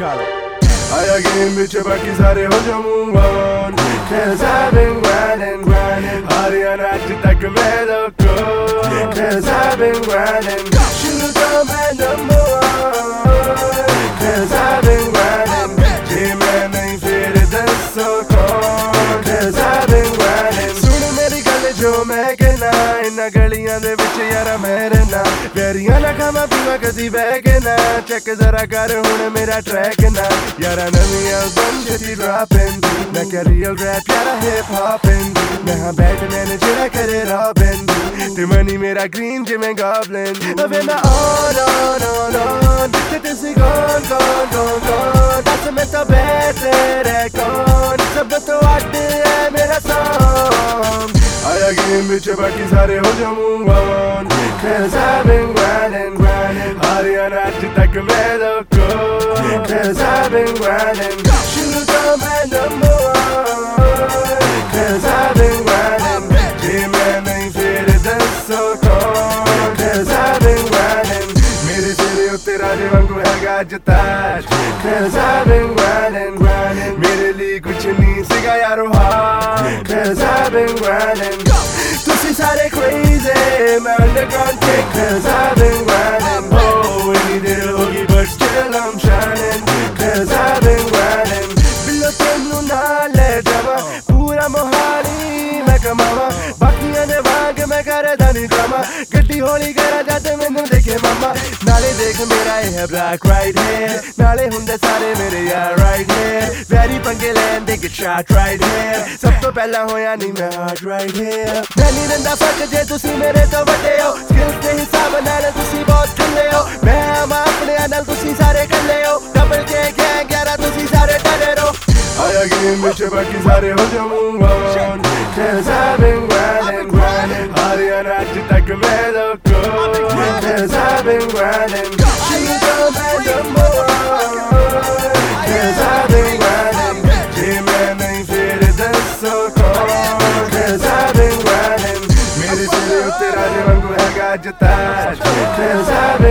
Caro. आया game बिच बाकी सारे हो जाओ move on, 'cause I've been grinding, Haryana आज तक मैं लोगो, 'cause I've been grinding, शुरू तो मैं number one, 'cause I've been grinding, जे मैं नहीं फिर दसो कौन, 'cause I've been grinding, सुन मेरी गल जो मैं कहना, इन्ना गलियां दे विच यारा मैं रहना, वेरियां ना खावा पीवा कदी बह के ना, चेक जरा कर हुण मेरा ट्रैक ना, यारा नवी एल्बम छेती ड्रॉपिंग, मैं क्या रियल रैप यारा हिप हॉपिंग, मैं हाँ बैटमैन जेड़ा करे रॉबिन, ते मनी मेरा ग्रीन जिवें गॉबलिन, अबे मैं on, ते तुसी gone, दस में तो बेहतर है कौन, सब तो अड्ड है मेरा सॉन्ग, आया गेम बिच बाकी सारे हो जाओ move on, 'cause I've been grinding, Haryana आज तक मैं लोगो, 'cause I've been grinding, शुरू तो मैं number one, 'cause I've been grinding, जे मैं नहीं फिर दसो कौन, 'cause I've been grinding, मेरे सिरे उत्ते राजे वांगू हैगा अज ताज, 'cause I've been grinding, मेरे लिए कुछ नहीं सीगा यारो हार, 'cause I've been grinding, तुसी सारे crazy, मैं underground kick, 'cause I've been grinding, oh इतनी देर होगी but still I'm shining, 'cause I've been grinding, बिल्लो तेनू ना ले जावा, पूरा मोहाली मैं कमावा, बाकियां दे वांग मैं करदा नहीं ड्रामा, गड्डी हौली करा जद मैनू देखे मामा, नाले देख मेरा है black right here, नाले हुंदे सारे मेरे यार right here, वैरी पंगे लैन दे get shot right here, सब तो पहला होया नहीं मैं hard right here, मैं नहीं रंदा फर्क जे तुसी मेरे तो वड्डे हो, skills दे हिसाब नाल तुसी बहुत ढिल्ले हो, मैं आमा अपने नाल तुसी सारे कल्ले हो, डबल के गैंग यारा तुसी सारे डरे रहो, आया गेम बिच बाकी सारे हो जाओ move on, 'cause I've been grinding, Haryana आज तक मैं लोगो, 'cause I've been grinding, शुरू तो मैं number one, 'cause I've been grinding, जे मैं नहीं फिर दसो कौन, 'cause I've been grinding, मेरे सिरे उत्ते राजे वांगू हैगा अज ताज, 'cause I've